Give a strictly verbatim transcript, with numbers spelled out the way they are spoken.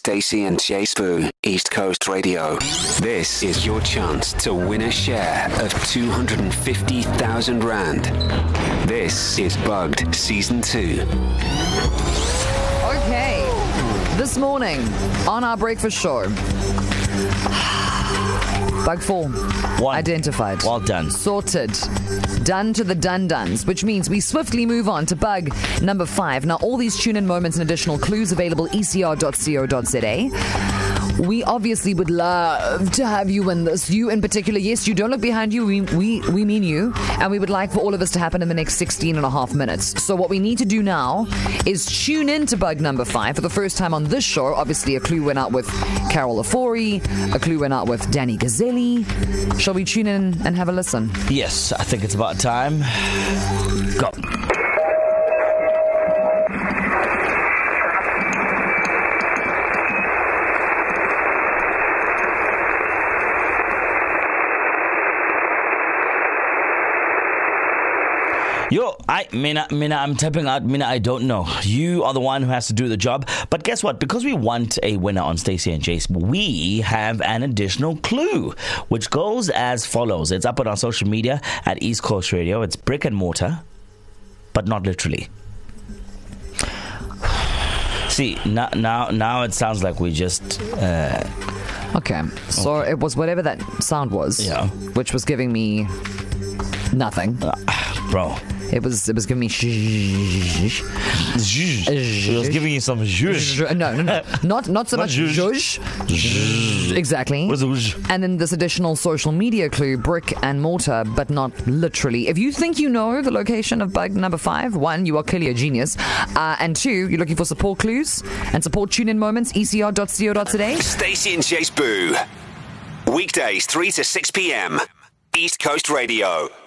Stacey and Jay Spoo, East Coast Radio. This is your chance to win a share of two hundred fifty thousand rand. This is Bugged Season two. Okay, this morning on our breakfast show, Bug four One. identified. Well done. Sorted. Done to the dun-duns, which means we swiftly move on to bug number five. Now, all these tune-in moments and additional clues available e c r dot co dot z a. We obviously would love to have you win this. You in particular. Yes, you don't look behind you. We, we, we mean you. And we would like for all of this to happen in the next sixteen and a half minutes. So what we need to do now is tune in to bug number five for the first time on this show. Obviously, a clue went out with Carol Afori. A clue went out with Danny Gazzelli. Shall we tune in and have a listen? Yes, I think it's about time. Go. Yo, I, Mina, Mina, I'm typing out, Mina, I don't know. You are the one who has to do the job. But guess what? Because we want a winner on Stacey and Jace, we have an additional clue, which goes as follows. It's up on our social media at East Coast Radio. It's brick and mortar, but not literally. See, now, now, now it sounds like we just... Uh, okay, so okay. It was whatever that sound was, yeah. which was giving me nothing. Uh, bro. It was it was giving me zhuzh. It was giving you some zhuzh. No, no, no. Not, not so not much zhuzh. Zhuzh. Exactly. What's zhuzh? And then this additional social media clue, brick and mortar, but not literally. If you think you know the location of bug number five, one, you are clearly a genius. Uh, and two, you're looking for support clues and support tune-in moments, e c r dot co dot z a. Stacey and Jay Spoo. Weekdays, three to six p.m. East Coast Radio.